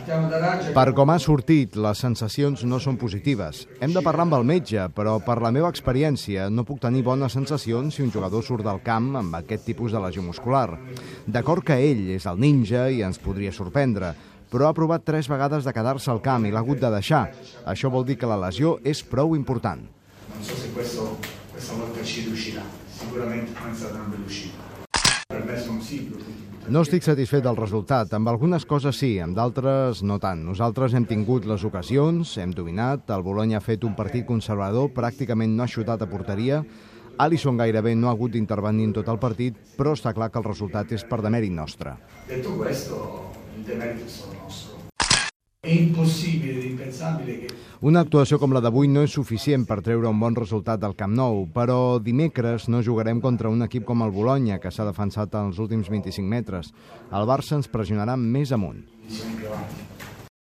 Per com ha sortit, les sensacions no són positives. Hem de parlar amb el metge, però per la meva experiència no puc tenir bones sensacions si un jugador surt del camp amb aquest tipus de lesió muscular. D'acord que ell és el ninja i ens podria sorprendre, però ha provat 3 vegades de quedar-se al camp i l'ha hagut de deixar. Això vol dir que la lesió és prou important. Non so se questa volta ci riuscirà, sicuramente non sarà una bella uscita. Per me sono sicuro. No estic satisfet del resultat. Amb algunes coses sí, amb d'altres no tant. Nosaltres hem tingut les ocasions, hem dominat, el Bologna ha fet un partit conservador, pràcticament no ha xutat a porteria, Alisson gairebé no ha hagut d'intervenir en tot el partit, però està clar que el resultat és per demèrit nostre. Detto questo, il demerito è solo nostro. È impossibile, impensabile che... Una actuació com la d'avui no és suficient per treure un bon resultat del Camp Nou, però dimecres no jugarem contra un equip com el Bologna, que s'ha defensat als últims 25 metres. El Barça ens pressionarà més amunt.